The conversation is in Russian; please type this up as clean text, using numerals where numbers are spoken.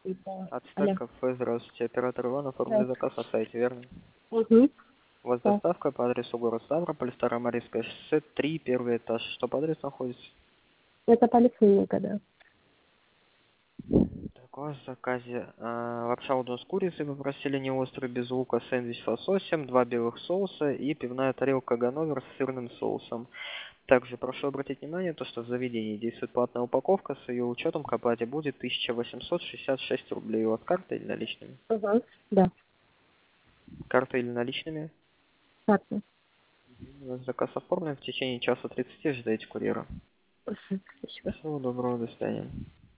какой-то Ацтек а-ля. кафе, здравствуйте. Оператор Иван, Да. оформили заказ на сайте, верно? Угу. У вас Да. доставка по адресу город Ставрополь, Старомарийское шоссе, 3, первый этаж. Что по адресу находится? Это поликлиника, да. Так, у вас в заказе лапша удон с курицей, вы просили не острый, без лука, сэндвич с лососем, 2 белых соуса и пивная тарелка Ганновер с сырным соусом. Также прошу обратить внимание, то, что в заведении действует платная упаковка, с ее учетом к оплате будет 1866 рублей. У вас картой или наличными? Угу. Да. Картой или наличными? Ладно. Заказ оформлен, в течение часа 30 ждите курьера. Угу. Спасибо. Всего доброго, до свидания.